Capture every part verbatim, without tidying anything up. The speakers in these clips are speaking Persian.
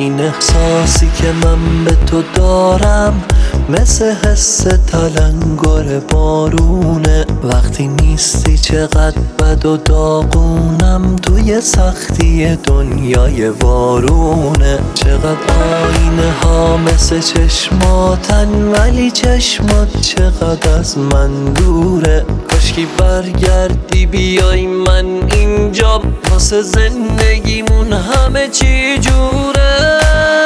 این احساسی که من به تو دارم مثل حس تلنگر بارونه. وقتی نیستی چقدر بد و داغونم، توی سختی دنیای وارونه. چقدر آینه ها مثل چشماتن، ولی چشمات چقدر از من دوره. کاشکی برگردی بیای من اینجا، واسه زندگیمون همه چی جوره.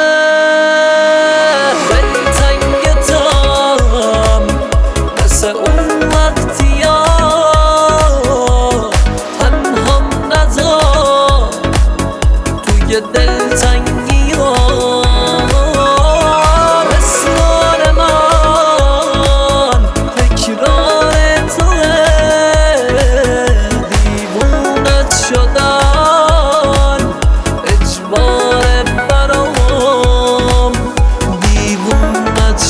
دلتنگتم مثل اون وقتی ها، تنهام نذار توی دلتنگی ها. مثل من تکرار توه، دیوونت شدن اجبار برام، دیوونت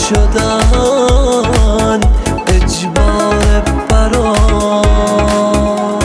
شدن اجبار برام.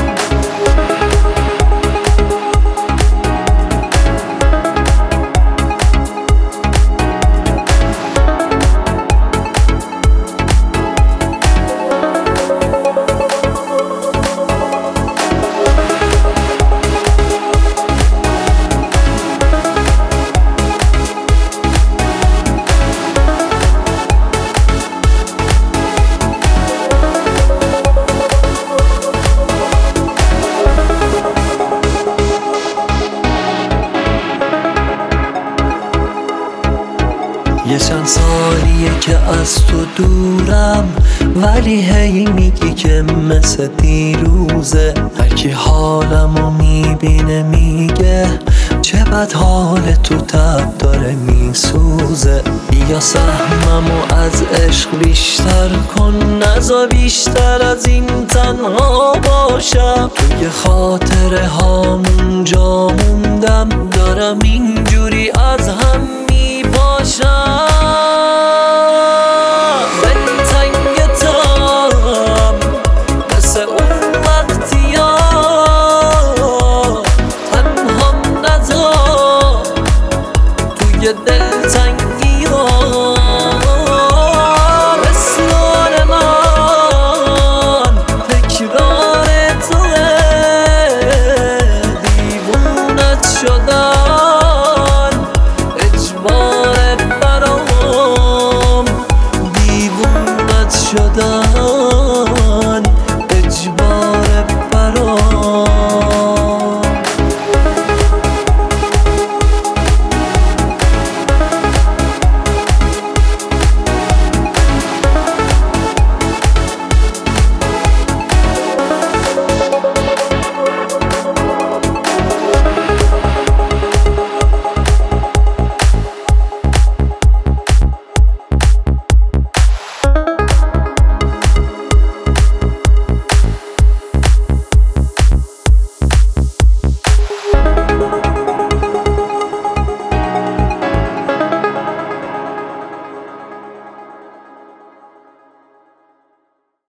یه چند سالیه که از تو دورم، ولی هی میگی که مثل دیروزه. هرکی حالمو میبینه میگه چه بد حال تو تب داره میسوزه. بیا سهممو از عشق بیشتر کن، نذار بیشتر از این تنها باشم. توی خاطره هامون جا موندم، دارم اینجوری از هم میپاشم.